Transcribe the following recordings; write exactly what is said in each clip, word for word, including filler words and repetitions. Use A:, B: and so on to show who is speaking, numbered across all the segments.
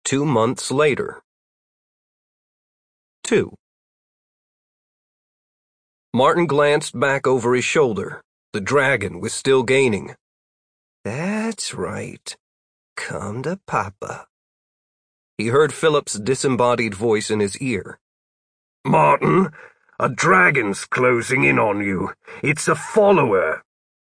A: Two months later. Two. Martin glanced back over his shoulder. The dragon was still gaining.
B: That's right. Come to Papa.
A: He heard Philip's disembodied voice in his ear.
C: Martin, a dragon's closing in on you. It's a follower.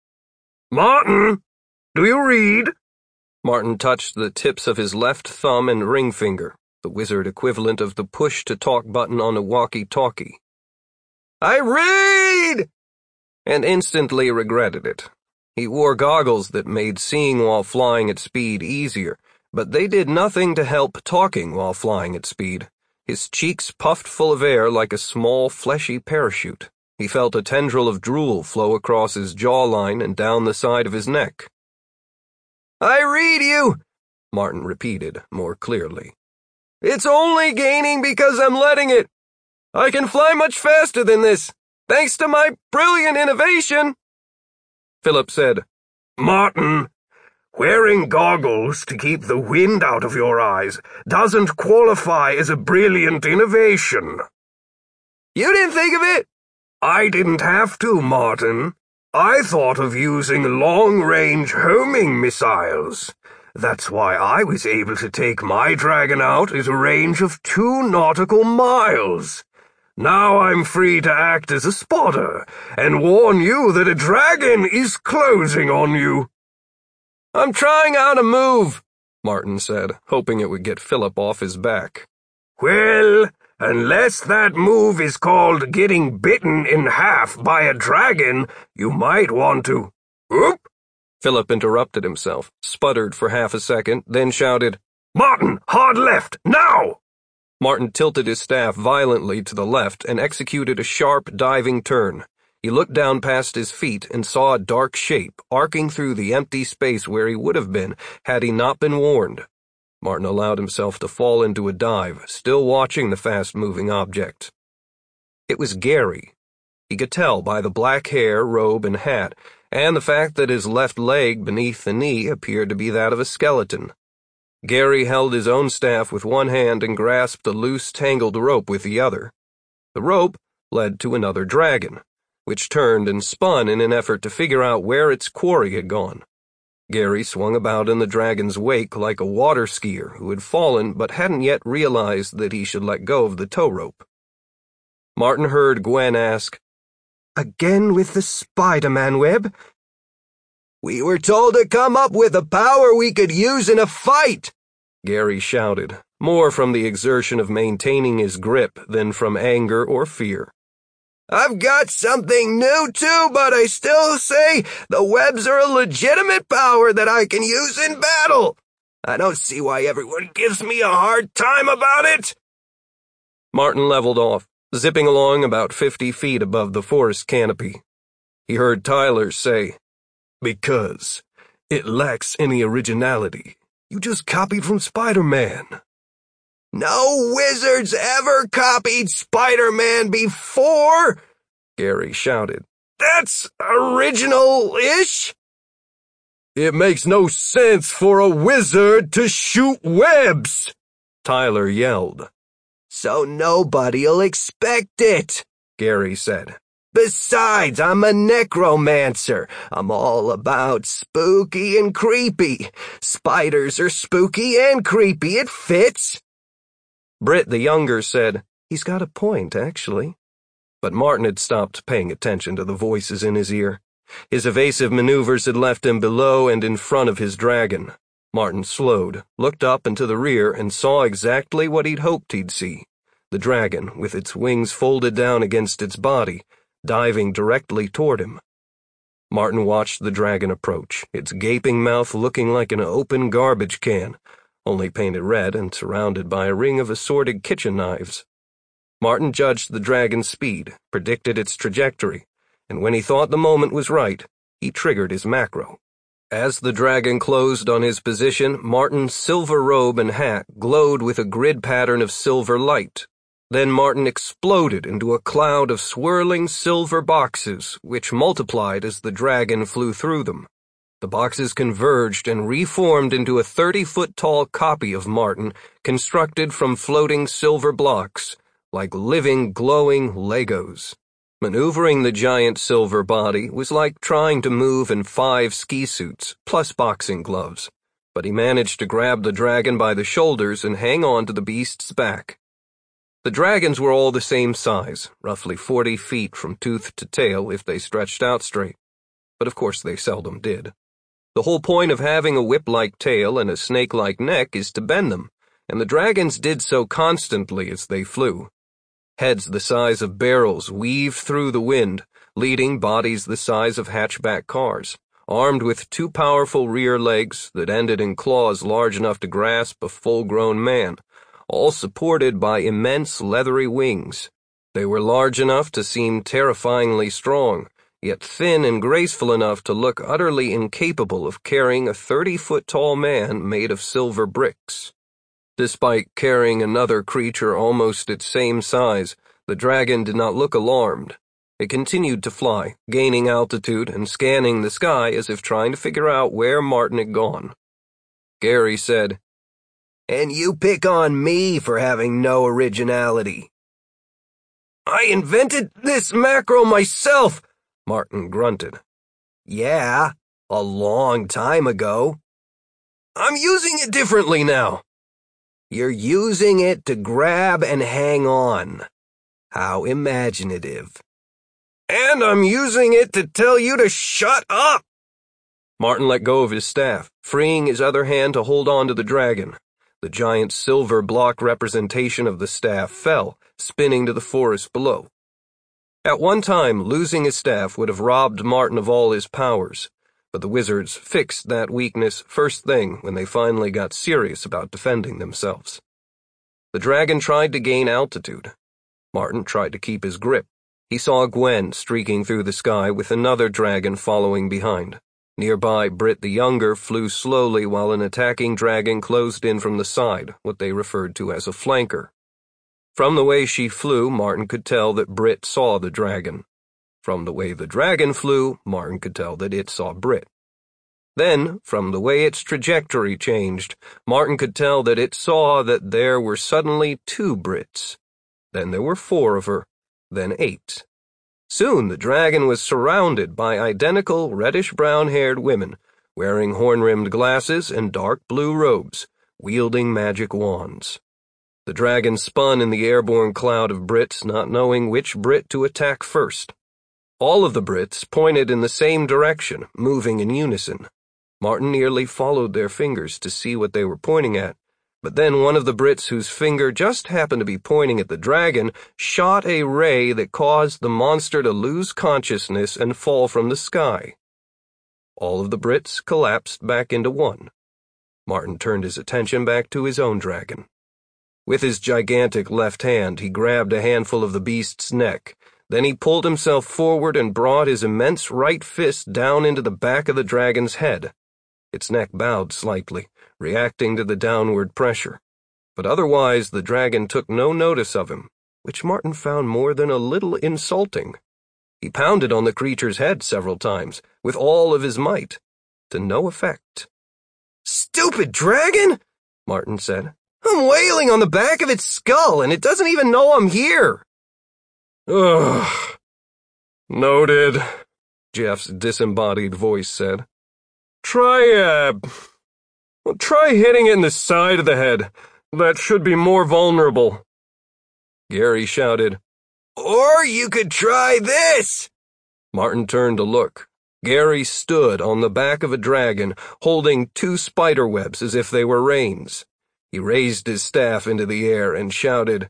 C: Martin, do you read?
A: Martin touched the tips of his left thumb and ring finger, the wizard equivalent of the push-to-talk button on a walkie-talkie.
B: I read!
A: And instantly regretted it. He wore goggles that made seeing while flying at speed easier, but they did nothing to help talking while flying at speed. His cheeks puffed full of air like a small, fleshy parachute. He felt a tendril of drool flow across his jawline and down the side of his neck.
B: I read you,
A: Martin repeated more clearly.
B: It's only gaining because I'm letting it. I can fly much faster than this, thanks to my brilliant innovation.
A: Philip said,
C: Martin, wearing goggles to keep the wind out of your eyes doesn't qualify as a brilliant innovation.
B: You didn't think of it?
C: I didn't have to, Martin. I thought of using long-range homing missiles. That's why I was able to take my dragon out at a range of two nautical miles. Now I'm free to act as a spotter and warn you that a dragon is closing on you.
B: I'm trying out a move,
A: Martin said, hoping it would get Philip off his back.
C: Well, unless that move is called getting bitten in half by a dragon, you might want to. Oop!
A: Philip interrupted himself, sputtered for half a second, then shouted,
C: Martin, hard left, now!
A: Martin tilted his staff violently to the left and executed a sharp, diving turn. He looked down past his feet and saw a dark shape arcing through the empty space where he would have been had he not been warned. Martin allowed himself to fall into a dive, still watching the fast-moving object. It was Gary. He could tell by the black hair, robe, and hat, and the fact that his left leg beneath the knee appeared to be that of a skeleton. Gary held his own staff with one hand and grasped a loose, tangled rope with the other. The rope led to another dragon, which turned and spun in an effort to figure out where its quarry had gone. Gary swung about in the dragon's wake like a water skier who had fallen but hadn't yet realized that he should let go of the tow rope. Martin heard Gwen ask,
B: Again with the Spider-Man web? We were told to come up with a power we could use in a fight,
A: Gary shouted, more from the exertion of maintaining his grip than from anger or fear.
B: I've got something new too, but I still say the webs are a legitimate power that I can use in battle. I don't see why everyone gives me a hard time about it.
A: Martin leveled off, zipping along about fifty feet above the forest canopy. He heard Tyler say, Because it lacks any originality. You just copied from Spider-Man.
B: No wizards ever copied Spider-Man before, Gary shouted. That's original-ish.
C: It makes no sense for a wizard to shoot webs,
A: Tyler yelled.
B: So nobody'll expect it, Gary said. Besides, I'm a necromancer. I'm all about spooky and creepy. Spiders are spooky and creepy. It fits.
A: Britt the younger said, He's got a point, actually. But Martin had stopped paying attention to the voices in his ear. His evasive maneuvers had left him below and in front of his dragon. Martin slowed, looked up and to the rear, and saw exactly what he'd hoped he'd see. The dragon, with its wings folded down against its body, diving directly toward him. Martin watched the dragon approach, its gaping mouth looking like an open garbage can, only painted red and surrounded by a ring of assorted kitchen knives. Martin judged the dragon's speed, predicted its trajectory, and when he thought the moment was right, he triggered his macro. As the dragon closed on his position, Martin's silver robe and hat glowed with a grid pattern of silver light. Then Martin exploded into a cloud of swirling silver boxes, which multiplied as the dragon flew through them. The boxes converged and reformed into a thirty-foot-tall copy of Martin, constructed from floating silver blocks, like living, glowing Legos. Maneuvering the giant silver body was like trying to move in five ski suits, plus boxing gloves, but he managed to grab the dragon by the shoulders and hang on to the beast's back. The dragons were all the same size, roughly forty feet from tooth to tail if they stretched out straight, but of course they seldom did. The whole point of having a whip-like tail and a snake-like neck is to bend them, and the dragons did so constantly as they flew. Heads the size of barrels weaved through the wind, leading bodies the size of hatchback cars, armed with two powerful rear legs that ended in claws large enough to grasp a full-grown man, all supported by immense leathery wings. They were large enough to seem terrifyingly strong, yet thin and graceful enough to look utterly incapable of carrying a thirty-foot-tall man made of silver bricks. Despite carrying another creature almost its same size, the dragon did not look alarmed. It continued to fly, gaining altitude and scanning the sky as if trying to figure out where Martin had gone. Gary said,
B: "And you pick on me for having no originality."
A: "I invented this macro myself," Martin grunted.
B: "Yeah, a long time ago."
A: "I'm using it differently now."
B: "You're using it to grab and hang on. How imaginative."
A: "And I'm using it to tell you to shut up." Martin let go of his staff, freeing his other hand to hold on to the dragon. The giant silver block representation of the staff fell, spinning to the forest below. At one time, losing his staff would have robbed Martin of all his powers, but the wizards fixed that weakness first thing when they finally got serious about defending themselves. The dragon tried to gain altitude. Martin tried to keep his grip. He saw Gwen streaking through the sky with another dragon following behind. Nearby, Britt the Younger flew slowly while an attacking dragon closed in from the side, what they referred to as a flanker. From the way she flew, Martin could tell that Britt saw the dragon. From the way the dragon flew, Martin could tell that it saw Britt. Then, from the way its trajectory changed, Martin could tell that it saw that there were suddenly two Britts. Then there were four of her, then eight. Soon the dragon was surrounded by identical reddish-brown-haired women, wearing horn-rimmed glasses and dark blue robes, wielding magic wands. The dragon spun in the airborne cloud of Brits, not knowing which Brit to attack first. All of the Brits pointed in the same direction, moving in unison. Martin nearly followed their fingers to see what they were pointing at, but then one of the Brits whose finger just happened to be pointing at the dragon shot a ray that caused the monster to lose consciousness and fall from the sky. All of the Brits collapsed back into one. Martin turned his attention back to his own dragon. With his gigantic left hand, he grabbed a handful of the beast's neck. Then he pulled himself forward and brought his immense right fist down into the back of the dragon's head. Its neck bowed slightly, reacting to the downward pressure. But otherwise, the dragon took no notice of him, which Martin found more than a little insulting. He pounded on the creature's head several times, with all of his might, to no effect.
B: "Stupid dragon," Martin said.
A: "I'm wailing on the back of its skull, and it doesn't even know I'm here."
C: Ugh. Noted, Jeff's disembodied voice said. Try, uh, well, try hitting it in the side of the head. That should be more vulnerable.
A: Gary shouted,
B: "Or you could try this!"
A: Martin turned to look. Gary stood on the back of a dragon, holding two spider webs as if they were reins. He raised his staff into the air and shouted,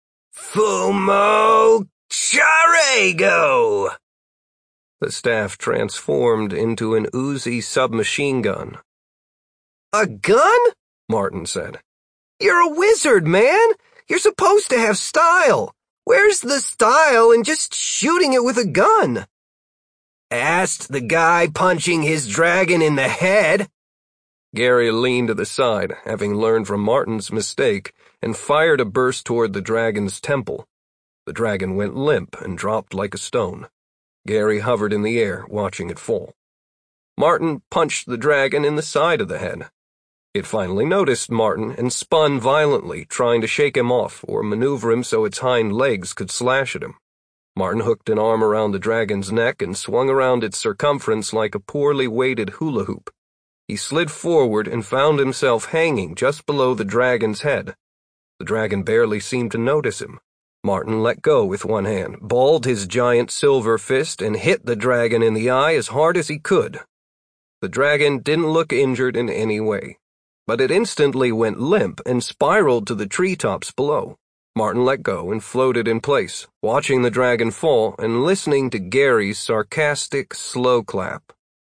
B: "Fumo Charego!"
A: The staff transformed into an Uzi submachine gun.
B: "A gun?"
A: Martin said.
B: "You're a wizard, man. You're supposed to have style. Where's the style in just shooting it with a gun?" "Asked the guy punching his dragon in the head."
A: Gary leaned to the side, having learned from Martin's mistake, and fired a burst toward the dragon's temple. The dragon went limp and dropped like a stone. Gary hovered in the air, watching it fall. Martin punched the dragon in the side of the head. It finally noticed Martin and spun violently, trying to shake him off or maneuver him so its hind legs could slash at him. Martin hooked an arm around the dragon's neck and swung around its circumference like a poorly weighted hula hoop. He slid forward and found himself hanging just below the dragon's head. The dragon barely seemed to notice him. Martin let go with one hand, balled his giant silver fist, and hit the dragon in the eye as hard as he could. The dragon didn't look injured in any way, but it instantly went limp and spiraled to the treetops below. Martin let go and floated in place, watching the dragon fall and listening to Gary's sarcastic slow clap.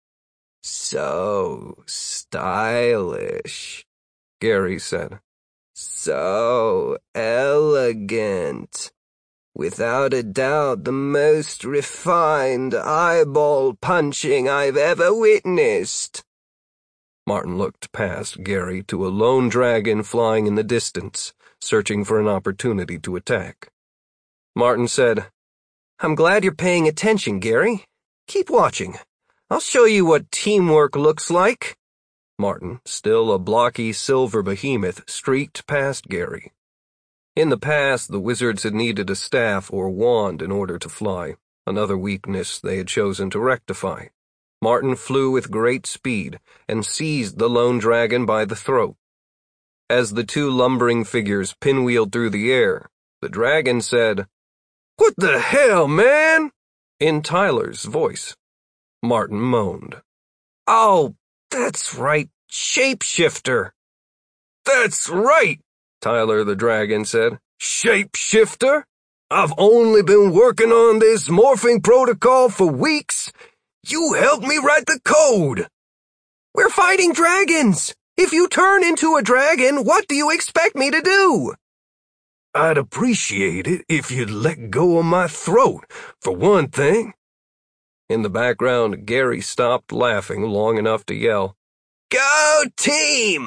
B: "So stylish," Gary said. "So elegant. Without a doubt the most refined eyeball punching I've ever witnessed."
A: Martin looked past Gary to a lone dragon flying in the distance, searching for an opportunity to attack. Martin said, "I'm glad you're paying attention, Gary. Keep watching. I'll show you what teamwork looks like." Martin, still a blocky silver behemoth, streaked past Gary. In the past, the wizards had needed a staff or wand in order to fly, another weakness they had chosen to rectify. Martin flew with great speed and seized the lone dragon by the throat. As the two lumbering figures pinwheeled through the air, the dragon said, "What the hell, man?" in Tyler's voice. Martin moaned. "Oh, that's right, shapeshifter." "That's right," Tyler the dragon said. "Shapeshifter? I've only been working on this morphing protocol for weeks. You helped me write the code." "We're fighting dragons. If you turn into a dragon, what do you expect me to do?" "I'd appreciate it if you'd let go of my throat, for one thing." In the background, Gary stopped laughing long enough to yell, "Go team!"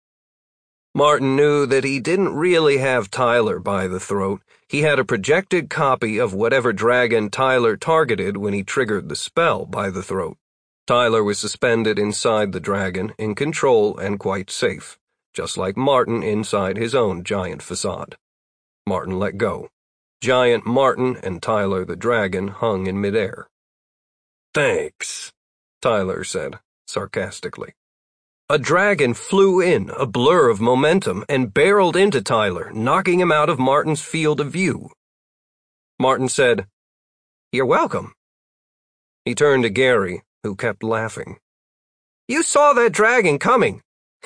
A: Martin knew that he didn't really have Tyler by the throat. He had a projected copy of whatever dragon Tyler targeted when he triggered the spell by the throat. Tyler was suspended inside the dragon, in control and quite safe, just like Martin inside his own giant facade. Martin let go. Giant Martin and Tyler the dragon hung in midair. "Thanks," Tyler said, sarcastically. A dragon flew in, a blur of momentum, and barreled into Tyler, knocking him out of Martin's field of view. Martin said, "You're welcome." He turned to Gary, who kept laughing. "You saw that dragon coming."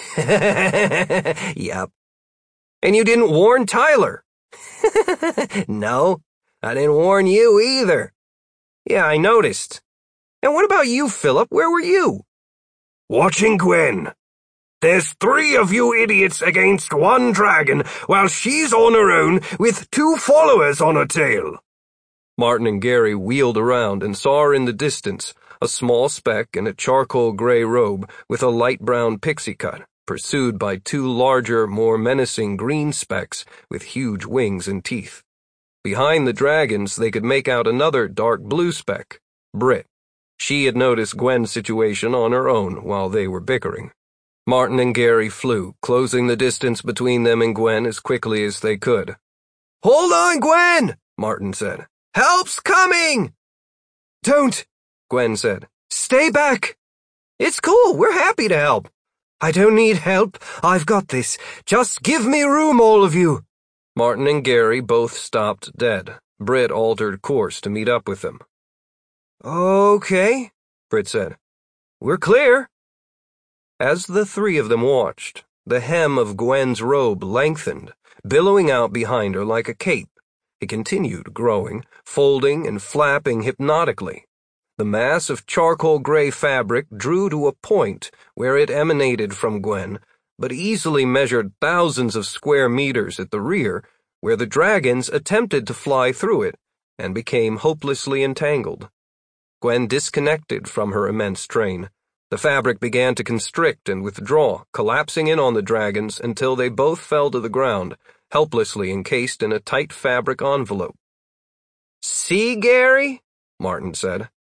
B: "Yep."
A: "And you didn't warn Tyler."
B: "No, I didn't warn you either."
A: "Yeah, I noticed. And what about you, Philip? Where were you?"
C: "Watching Gwen. There's three of you idiots against one dragon, while she's on her own with two followers on her tail."
A: Martin and Gary wheeled around and saw her in the distance, a small speck in a charcoal gray robe with a light brown pixie cut, pursued by two larger, more menacing green specks with huge wings and teeth. Behind the dragons, they could make out another dark blue speck, Britt. She had noticed Gwen's situation on her own while they were bickering. Martin and Gary flew, closing the distance between them and Gwen as quickly as they could.
B: "Hold on, Gwen," Martin said. "Help's coming."
A: "Don't," Gwen said. "Stay back."
B: "It's cool, we're happy to help."
A: "I don't need help. I've got this. Just give me room, all of you." Martin and Gary both stopped dead. Britt altered course to meet up with them.
B: "Okay,"
A: Britt said. "We're clear." As the three of them watched, the hem of Gwen's robe lengthened, billowing out behind her like a cape. It continued growing, folding and flapping hypnotically. The mass of charcoal gray fabric drew to a point where it emanated from Gwen, but easily measured thousands of square meters at the rear, where the dragons attempted to fly through it and became hopelessly entangled. Gwen disconnected from her immense train. The fabric began to constrict and withdraw, collapsing in on the dragons until they both fell to the ground, helplessly encased in a tight fabric envelope.
B: "See, Gary?"
A: Martin said.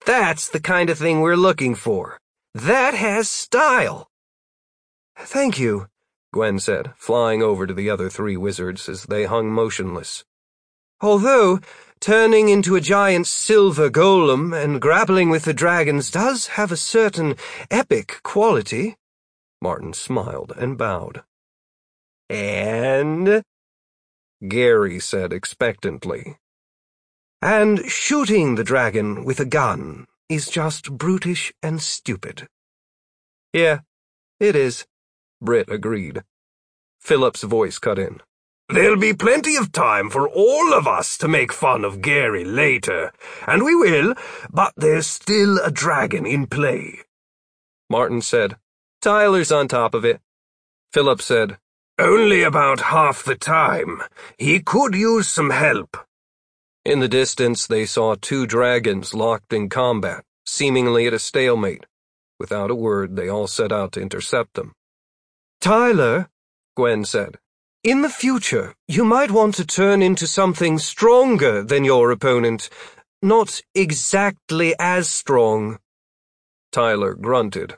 B: That's the kind of thing we're looking for. That has style.
A: Thank you, Gwen said, flying over to the other three wizards as they hung motionless.
B: Although, turning into a giant silver golem and grappling with the dragons does have a certain epic quality.
A: Martin smiled and bowed.
B: And?
A: Gary said expectantly.
B: And shooting the dragon with a gun is just brutish and stupid.
A: Yeah, it is, Britt agreed. Philip's voice cut in.
C: There'll be plenty of time for all of us to make fun of Gary later, and we will, but there's still a dragon in play.
A: Martin said, Tyler's on top of it. Philip said,
C: Only about half the time. He could use some help.
A: In the distance, they saw two dragons locked in combat, seemingly at a stalemate. Without a word, they all set out to intercept them.
B: Tyler,
A: Gwen said,
B: in the future, you might want to turn into something stronger than your opponent. Not exactly as strong.
A: Tyler grunted.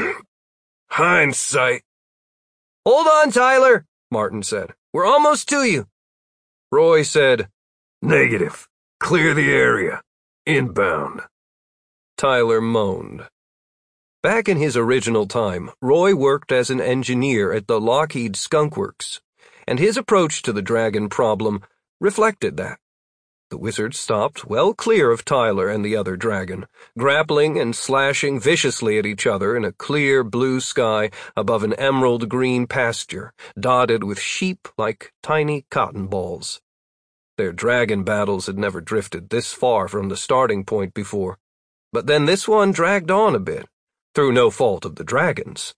C: Hindsight.
B: Hold on, Tyler, Martin said. We're almost to you.
A: Roy said,
C: Negative. Clear the area. Inbound.
A: Tyler moaned. Back in his original time, Roy worked as an engineer at the Lockheed Skunk Works, and his approach to the dragon problem reflected that. The wizards stopped well clear of Tyler and the other dragon, grappling and slashing viciously at each other in a clear blue sky above an emerald-green pasture, dotted with sheep like tiny cotton balls. Their dragon battles had never drifted this far from the starting point before, but then this one dragged on a bit, through no fault of the dragons.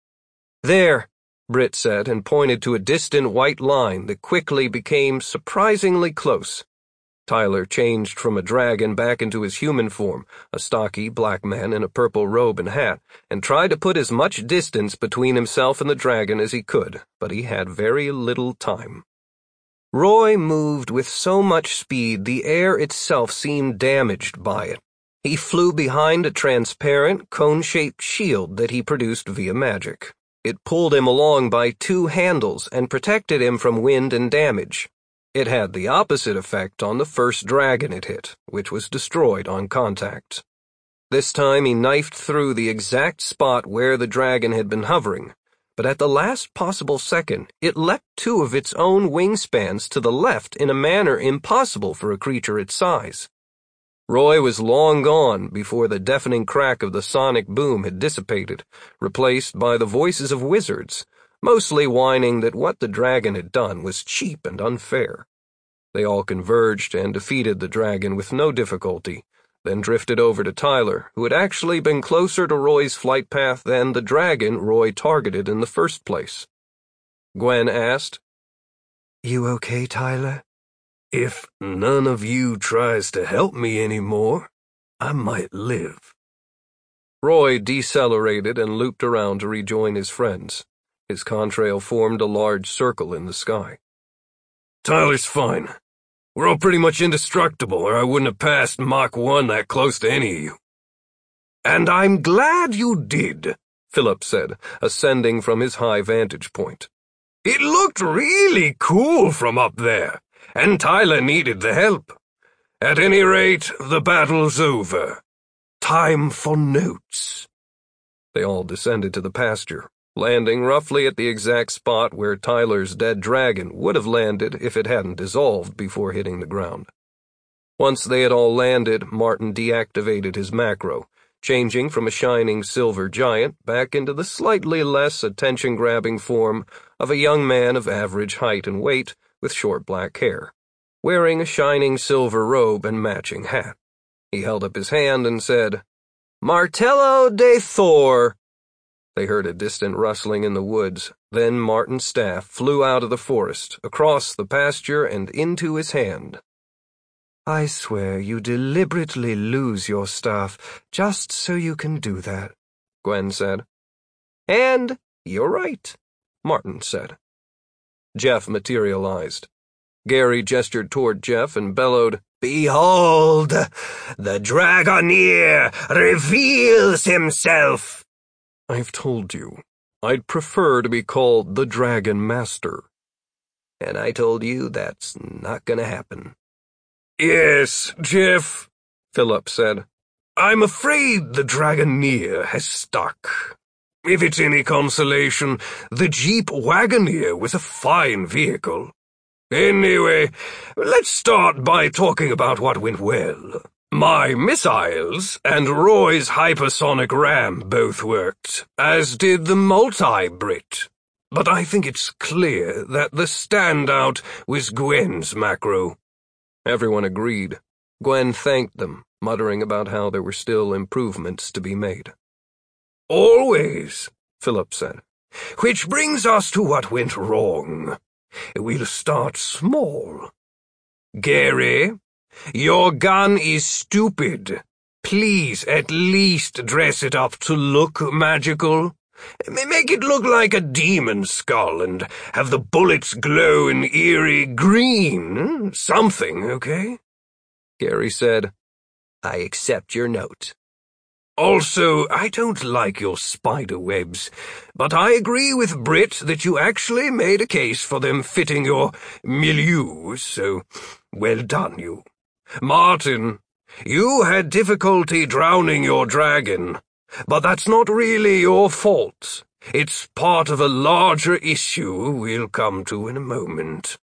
B: There,
A: Britt said, and pointed to a distant white line that quickly became surprisingly close. Tyler changed from a dragon back into his human form, a stocky black man in a purple robe and hat, and tried to put as much distance between himself and the dragon as he could, but he had very little time. Roy moved with so much speed the air itself seemed damaged by it. He flew behind a transparent, cone-shaped shield that he produced via magic. It pulled him along by two handles and protected him from wind and damage. It had the opposite effect on the first dragon it hit, which was destroyed on contact. This time he knifed through the exact spot where the dragon had been hovering, but at the last possible second, it leapt two of its own wingspans to the left in a manner impossible for a creature its size. Roy was long gone before the deafening crack of the sonic boom had dissipated, replaced by the voices of wizards, mostly whining that what the dragon had done was cheap and unfair. They all converged and defeated the dragon with no difficulty, then drifted over to Tyler, who had actually been closer to Roy's flight path than the dragon Roy targeted in the first place. Gwen asked,
B: You okay, Tyler?
C: If none of you tries to help me anymore, I might live.
A: Roy decelerated and looped around to rejoin his friends. His contrail formed a large circle in the sky.
C: Tyler's fine. We're all pretty much indestructible, or I wouldn't have passed Mach one that close to any of you. And I'm glad you did,
A: Philip said, ascending from his high vantage point.
C: It looked really cool from up there, and Tyler needed the help. At any rate, the battle's over. Time for notes.
A: They all descended to the pasture, landing roughly at the exact spot where Tyler's dead dragon would have landed if it hadn't dissolved before hitting the ground. Once they had all landed, Martin deactivated his macro, changing from a shining silver giant back into the slightly less attention-grabbing form of a young man of average height and weight with short black hair, wearing a shining silver robe and matching hat. He held up his hand and said,
B: Martello de Thor.
A: They heard a distant rustling in the woods. Then Martin's staff flew out of the forest, across the pasture, and into his hand.
B: I swear you deliberately lose your staff just so you can do that,
A: Gwen said.
B: And you're right, Martin said.
A: Jeff materialized. Gary gestured toward Jeff and bellowed,
B: Behold, the Dragoneer reveals himself.
A: I've told you, I'd prefer to be called the Dragon Master.
B: And I told you that's not gonna happen.
C: Yes, Jeff, Philip said. I'm afraid the Dragoneer has stuck. If it's any consolation, the Jeep Wagoneer was a fine vehicle. Anyway, let's start by talking about what went well. My missiles and Roy's hypersonic ram both worked, as did the multi-Brit. But I think it's clear that the standout was Gwen's macro.
A: Everyone agreed. Gwen thanked them, muttering about how there were still improvements to be made.
C: Always, Philip said. Which brings us to what went wrong. We'll start small. Gary, your gun is stupid. Please at least dress it up to look magical. Make it look like a demon skull and have the bullets glow an eerie green. Something, okay?
A: Gary said,
B: I accept your note.
C: Also, I don't like your spider webs, but I agree with Britt that you actually made a case for them fitting your milieu, so well done, you. Martin, you had difficulty drowning your dragon, but that's not really your fault. It's part of a larger issue we'll come to in a moment.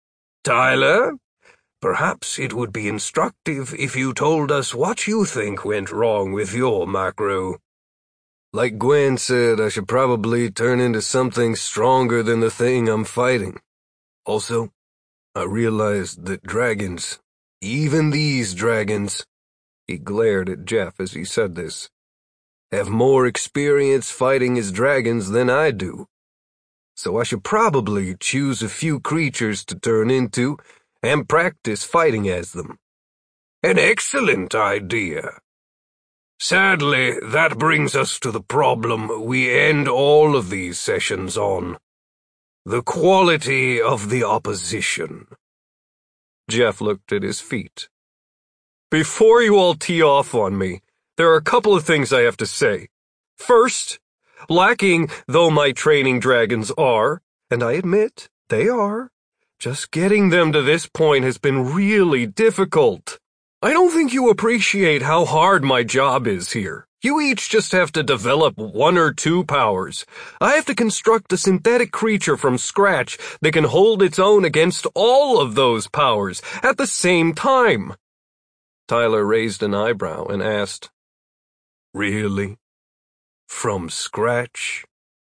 C: Tyler? Perhaps it would be instructive if you told us what you think went wrong with your macro.
A: Like Gwen said, I should probably turn into something stronger than the thing I'm fighting. Also, I realized that dragons, even these dragons, he glared at Jeff as he said this, have more experience fighting as dragons than I do. So I should probably choose a few creatures to turn into and practice fighting as them.
C: An excellent idea. Sadly, that brings us to the problem we end all of these sessions on. The quality of the opposition.
A: Jeff looked at his feet. Before you all tee off on me, there are a couple of things I have to say. First, lacking though my training dragons are, and I admit they are, just getting them to this point has been really difficult. I don't think you appreciate how hard my job is here. You each just have to develop one or two powers. I have to construct a synthetic creature from scratch that can hold its own against all of those powers at the same time. Tyler raised an eyebrow and asked,
C: Really? From scratch?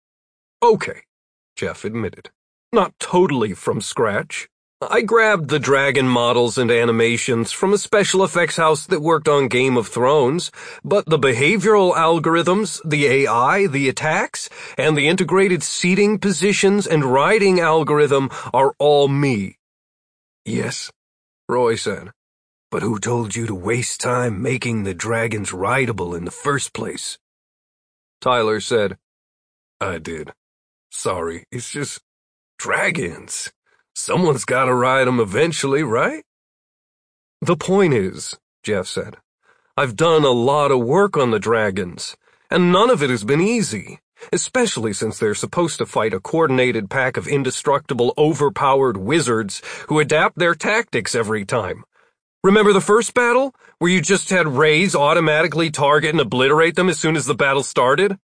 A: Okay, Jeff admitted. Not totally from scratch. I grabbed the dragon models and animations from a special effects house that worked on Game of Thrones, but the behavioral algorithms, the A I, the attacks, and the integrated seating positions and riding algorithm are all me.
C: Yes, Roy said. But who told you to waste time making the dragons rideable in the first place?
A: Tyler said,
C: I did. Sorry, it's just dragons. Someone's gotta ride them eventually, right?
A: The point is, Jeff said, I've done a lot of work on the dragons, and none of it has been easy, especially since they're supposed to fight a coordinated pack of indestructible, overpowered wizards who adapt their tactics every time. Remember the first battle, where you just had Rays automatically target and obliterate them as soon as the battle started?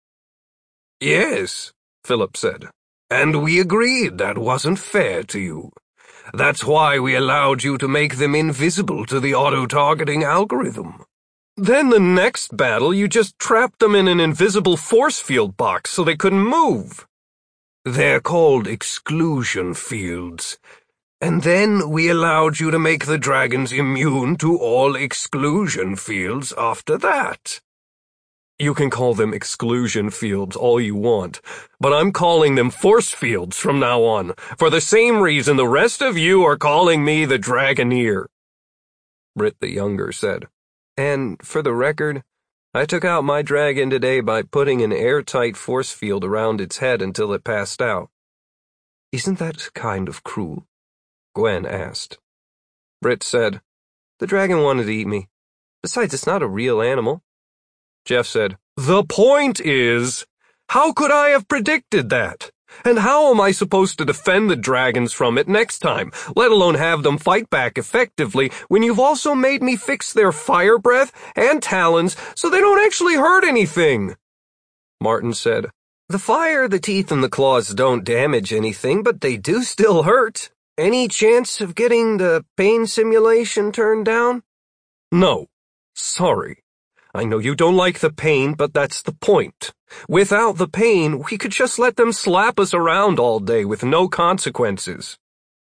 C: Yes, Philip said. And we agreed that wasn't fair to you. That's why we allowed you to make them invisible to the auto-targeting algorithm.
A: Then the next battle, you just trapped them in an invisible force field box so they couldn't move.
C: They're called exclusion fields. And then we allowed you to make the dragons immune to all exclusion fields after that.
A: You can call them exclusion fields all you want, but I'm calling them force fields from now on, for the same reason the rest of you are calling me the Dragoneer. Britt the Younger said, and for the record, I took out my dragon today by putting an airtight force field around its head until it passed out. Isn't that kind of cruel? Gwen asked. Britt said, The dragon wanted to eat me. Besides, it's not a real animal. Jeff said, "The point is, how could I have predicted that? And how am I supposed to defend the dragons from it next time, let alone have them fight back effectively, when you've also made me fix their fire breath and talons so they don't actually hurt anything?" Martin said, "The fire, the teeth, and the claws don't damage anything, but they do still hurt. Any chance of getting the pain simulation turned down?" "No. Sorry. I know you don't like the pain, but that's the point. Without the pain, we could just let them slap us around all day with no consequences."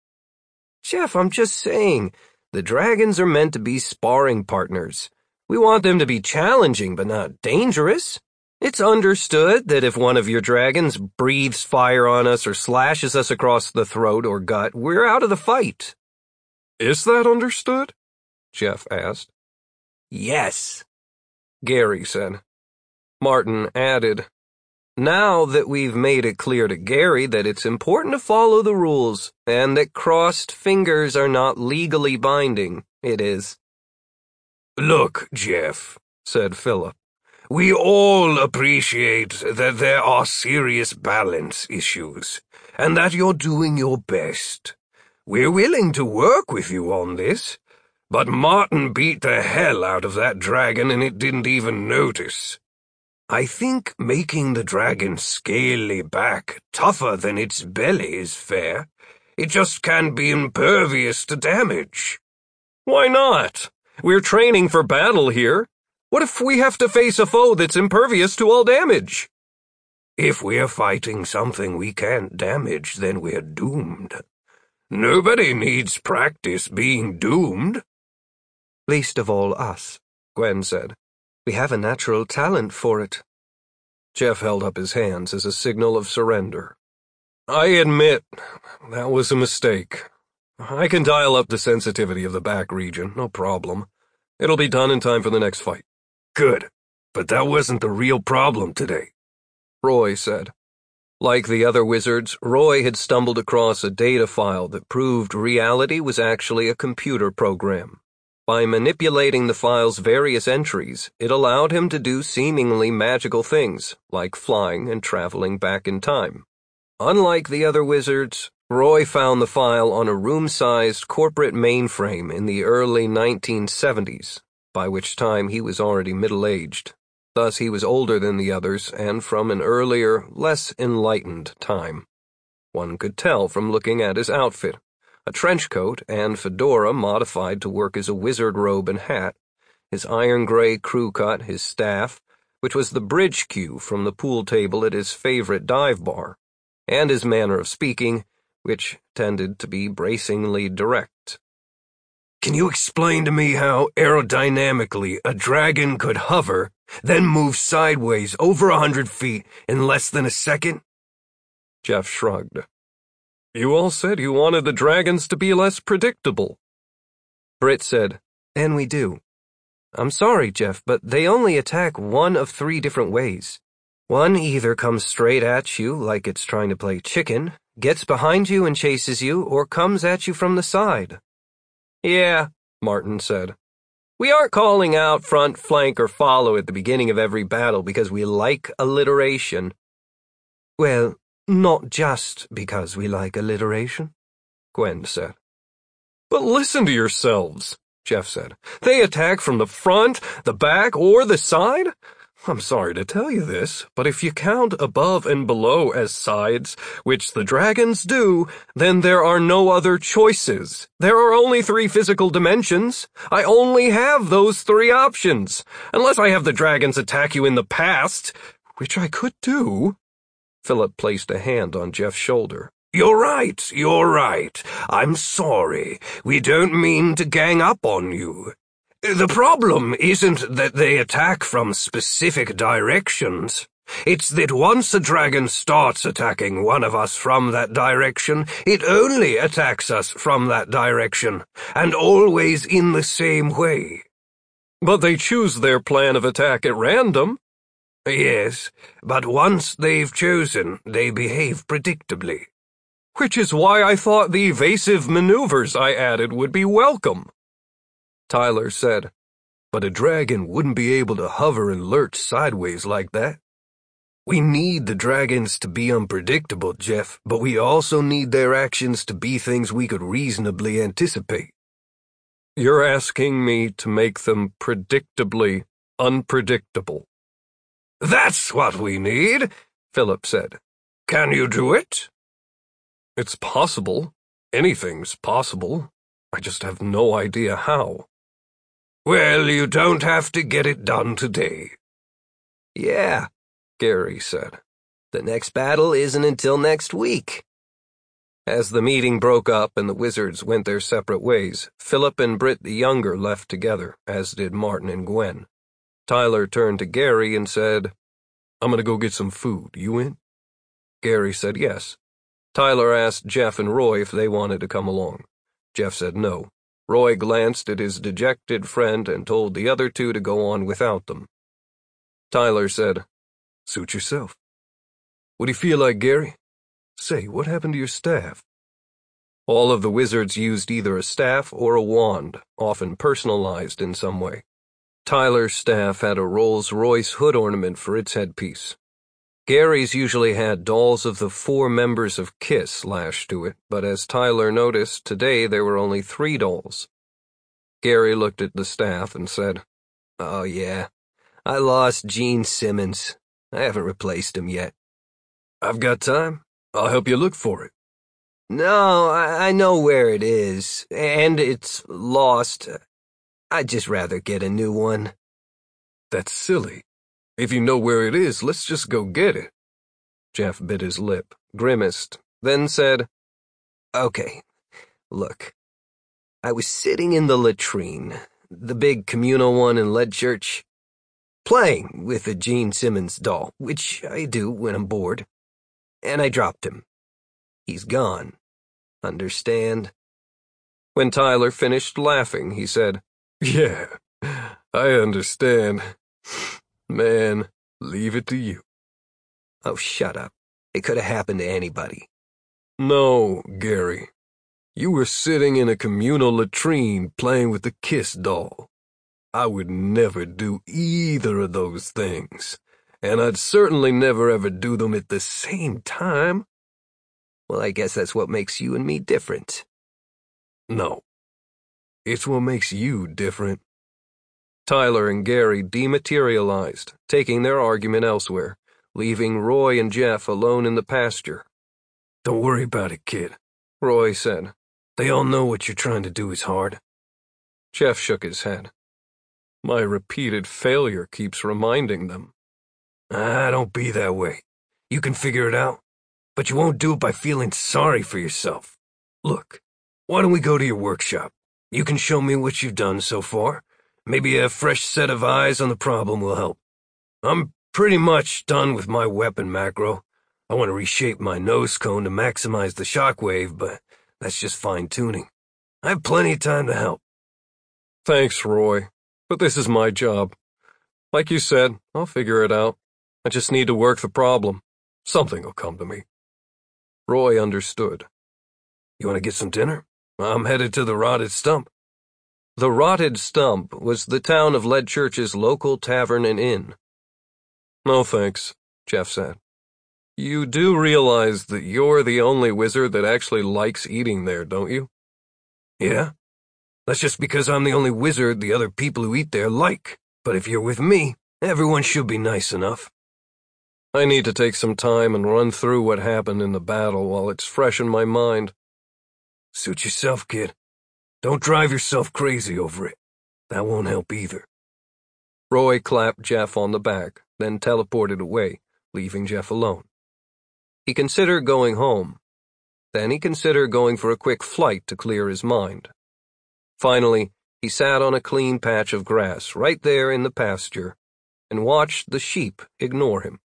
A: "Jeff, I'm just saying, the dragons are meant to be sparring partners. We want them to be challenging, but not dangerous. It's understood that if one of your dragons breathes fire on us or slashes us across the throat or gut, we're out of the fight." "Is that understood?" Jeff asked. "Yes," Gary said. Martin added, "Now that we've made it clear to Gary that it's important to follow the rules, and that crossed fingers are not legally binding, it is."
C: "Look, Jeff," said Philip, "we all appreciate that there are serious balance issues, and that you're doing your best. We're willing to work with you on this, but Martin beat the hell out of that dragon and it didn't even notice. I think making the dragon scaly back tougher than its belly is fair. It just can't be impervious to damage."
A: "Why not? We're training for battle here. What if we have to face a foe that's impervious to all damage?"
C: "If we're fighting something we can't damage, then we're doomed. Nobody needs practice being doomed."
A: "Least of all us," Gwen said. "We have a natural talent for it." Jeff held up his hands as a signal of surrender. "I admit, that was a mistake. I can dial up the sensitivity of the back region, no problem. It'll be done in time for the next fight."
C: "Good, but that wasn't the real problem today,"
A: Roy said. Like the other wizards, Roy had stumbled across a data file that proved reality was actually a computer program. By manipulating the file's various entries, it allowed him to do seemingly magical things, like flying and traveling back in time. Unlike the other wizards, Roy found the file on a room-sized corporate mainframe in the early nineteen seventies, by which time he was already middle-aged. Thus he was older than the others and from an earlier, less enlightened time. One could tell from looking at his outfit. A trench coat and fedora modified to work as a wizard robe and hat, his iron-gray crew cut, his staff, which was the bridge cue from the pool table at his favorite dive bar, and his manner of speaking, which tended to be bracingly direct.
C: "Can you explain to me how, aerodynamically, a dragon could hover, then move sideways over a hundred feet in less than a second?"
A: Jeff shrugged. "You all said you wanted the dragons to be less predictable." Britt said, "And we do. I'm sorry, Jeff, but they only attack one of three different ways. One either comes straight at you like it's trying to play chicken, gets behind you and chases you, or comes at you from the side." "Yeah," Martin said. "We aren't calling out front, flank, or follow at the beginning of every battle because we like alliteration." "Well, not just because we like alliteration," Gwen said. "But listen to yourselves," Jeff said. "They attack from the front, the back, or the side? I'm sorry to tell you this, but if you count above and below as sides, which the dragons do, then there are no other choices. There are only three physical dimensions. I only have those three options, unless I have the dragons attack you in the past, which I could do." Philip placed a hand on Jeff's shoulder.
C: "You're right, you're right. I'm sorry. We don't mean to gang up on you. The problem isn't that they attack from specific directions. It's that once a dragon starts attacking one of us from that direction, it only attacks us from that direction, and always in the same way."
A: "But they choose their plan of attack at random."
C: "Yes, but once they've chosen, they behave predictably."
A: "Which is why I thought the evasive maneuvers I added would be welcome." Tyler said, "But a dragon wouldn't be able to hover and lurch sideways like that. We need the dragons to be unpredictable, Jeff, but we also need their actions to be things we could reasonably anticipate." "You're asking me to make them predictably unpredictable."
C: "That's what we need," Philip said. "Can you do it?"
A: "It's possible. Anything's possible. I just have no idea how."
C: "Well, you don't have to get it done today."
B: "Yeah," Gary said. "The next battle isn't until next week."
A: As the meeting broke up and the wizards went their separate ways, Philip and Britt the Younger left together, as did Martin and Gwen. Tyler turned to Gary and said, "I'm gonna go get some food. You in?" Gary said yes. Tyler asked Jeff and Roy if they wanted to come along. Jeff said no. Roy glanced at his dejected friend and told the other two to go on without them. Tyler said, "Suit yourself. What do you feel like, Gary? Say, what happened to your staff?" All of the wizards used either a staff or a wand, often personalized in some way. Tyler's staff had a Rolls-Royce hood ornament for its headpiece. Gary's usually had dolls of the four members of KISS lashed to it, but as Tyler noticed, today there were only three dolls. Gary looked at the staff and said,
B: "Oh yeah, I lost Gene Simmons. I haven't replaced him yet."
A: "I've got time. I'll help you look for it."
B: "No, I, I know where it is, and it's lost. I'd just rather get a new one."
A: "That's silly. If you know where it is, let's just go get it." Jeff bit his lip, grimaced, then said,
B: "Okay, look. I was sitting in the latrine, the big communal one in Lead Church, playing with a Gene Simmons doll, which I do when I'm bored, and I dropped him. He's gone. Understand?"
A: When Tyler finished laughing, he said, "Yeah, I understand. Man, leave it to you."
B: "Oh, shut up. It could have happened to anybody."
A: "No, Gary. You were sitting in a communal latrine playing with the KISS doll. I would never do either of those things, and I'd certainly never ever do them at the same time."
B: "Well, I guess that's what makes you and me different."
A: "No. It's what makes you different." Tyler and Gary dematerialized, taking their argument elsewhere, leaving Roy and Jeff alone in the pasture.
C: "Don't worry about it, kid,"
A: Roy said.
C: "They all know what you're trying to do is hard."
A: Jeff shook his head. "My repeated failure keeps reminding them."
C: "Ah, don't be that way. You can figure it out, but you won't do it by feeling sorry for yourself. Look, why don't we go to your workshop? You can show me what you've done so far. Maybe a fresh set of eyes on the problem will help. I'm pretty much done with my weapon macro. I want to reshape my nose cone to maximize the shockwave, but that's just fine-tuning. I have plenty of time to help."
A: "Thanks, Roy, but this is my job. Like you said, I'll figure it out. I just need to work the problem. Something will come to me." Roy understood.
C: "You want to get some dinner? I'm headed to the Rotted Stump."
A: The Rotted Stump was the town of Lead Church's local tavern and inn. "No thanks," Jeff said. "You do realize that you're the only wizard that actually likes eating there, don't you?"
C: "Yeah. That's just because I'm the only wizard the other people who eat there like. But if you're with me, everyone should be nice enough."
A: "I need to take some time and run through what happened in the battle while it's fresh in my mind."
C: "Suit yourself, kid. Don't drive yourself crazy over it. That won't help either."
A: Roy clapped Jeff on the back, then teleported away, leaving Jeff alone. He considered going home. Then he considered going for a quick flight to clear his mind. Finally, he sat on a clean patch of grass right there in the pasture and watched the sheep ignore him.